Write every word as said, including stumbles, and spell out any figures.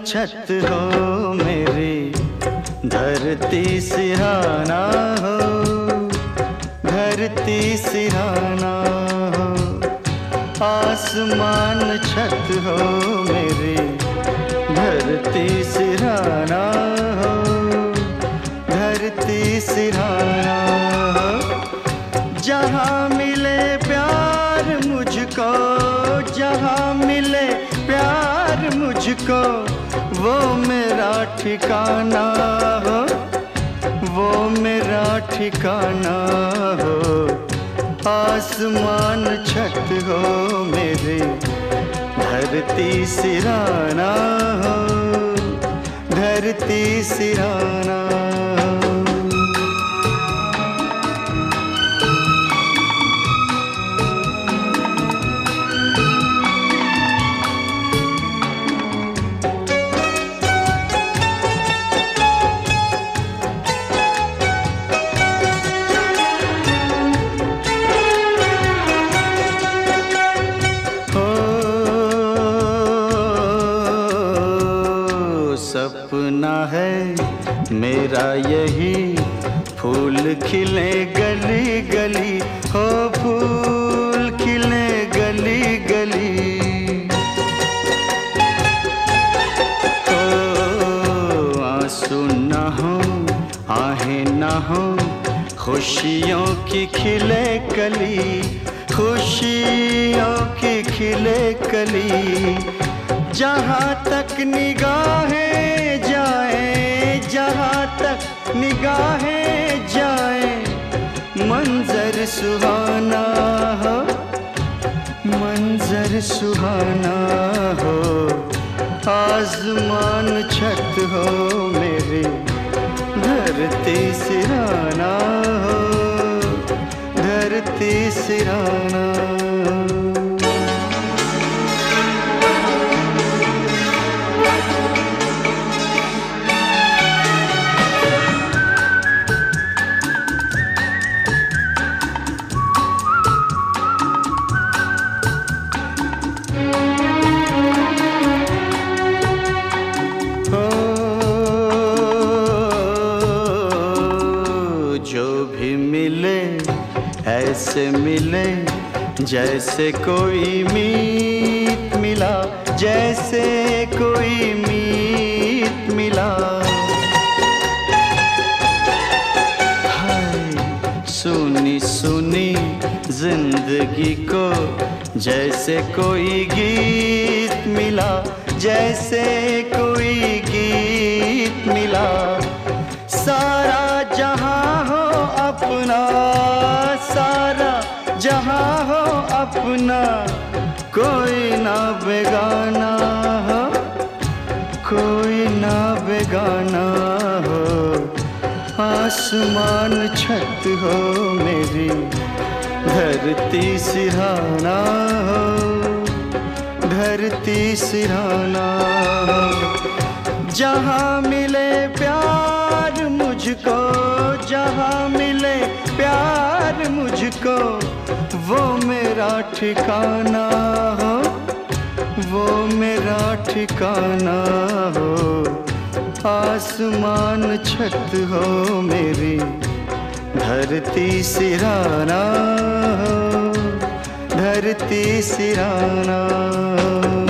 छत हो मेरी, धरती सिरहाना हो, धरती सिरहाना हो। आसमान छत हो मेरी, धरती सिरहाना हो, धरती सिरहाना हो। जहाँ मिले प्यार मुझको, जहाँ मिले प्यार मुझको, वो मेरा ठिकाना हो, वो मेरा ठिकाना हो। आसमान छत हो मेरी, धरती सिरहाना हो, धरती सिरहाना हो। सपना है मेरा यही, फूल खिले गली गली, हो फूल खिले गली गली। हो आंसू ना हो, आहें ना हो, खुशियों की खिले कली, खुशियों की खिले कली। जहाँ तक निगाहें जाएं, जहाँ तक निगाहें जाएं, मंजर सुहाना हो, मंजर सुहाना हो। आसमान छत हो मेरी, धरती सिरहाना हो, धरती सिरहाना हो। जो भी मिले ऐसे मिले, जैसे कोई मीत मिला, जैसे कोई मीत मिला। हाय सुनी सुनी जिंदगी को, जैसे कोई गीत मिला, जैसे कोई गीत मिला। सारा जहां हो अपना, सारा जहां हो अपना, कोई ना बेगाना हो, कोई ना बेगाना हो। आसमान छत हो मेरी, धरती सिरहाना हो, धरती सिरहाना हो। जहाँ मिले प्यार मुझको, जहाँ मिले प्यार मुझको, वो मेरा ठिकाना हो, वो मेरा ठिकाना हो। आसमान छत हो मेरी, धरती सिरहाना हो, धरती सिरहाना हो।